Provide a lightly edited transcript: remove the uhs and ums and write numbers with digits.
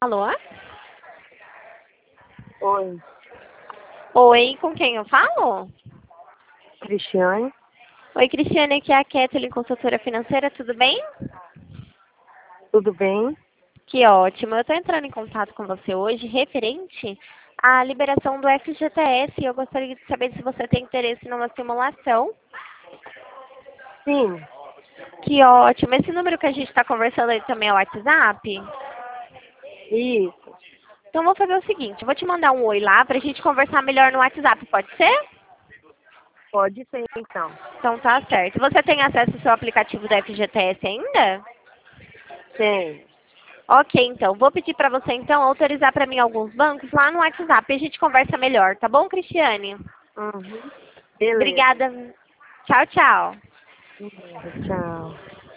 Alô? Oi, Oi, com quem eu falo? Cristiane. Oi, Cristiane, aqui é a Kathleen, consultora financeira, tudo bem? Tudo bem? Que ótimo. Eu estou entrando em contato com você hoje referente à liberação do FGTS e eu gostaria de saber se você tem interesse numa simulação. Sim, Que ótimo. Esse número que a gente está conversando aí também é o WhatsApp? isso. Então, vou fazer o seguinte, eu vou te mandar um oi lá para a gente conversar melhor no WhatsApp, pode ser? Pode ser, então. Então, tá certo. Você tem acesso ao seu aplicativo da FGTS ainda? Tem. Ok, então. Vou pedir para você, então, autorizar para mim alguns bancos lá no WhatsApp e a gente conversa melhor, tá bom, Cristiane? Uhum. Beleza. Obrigada. Tchau, tchau. Tchau.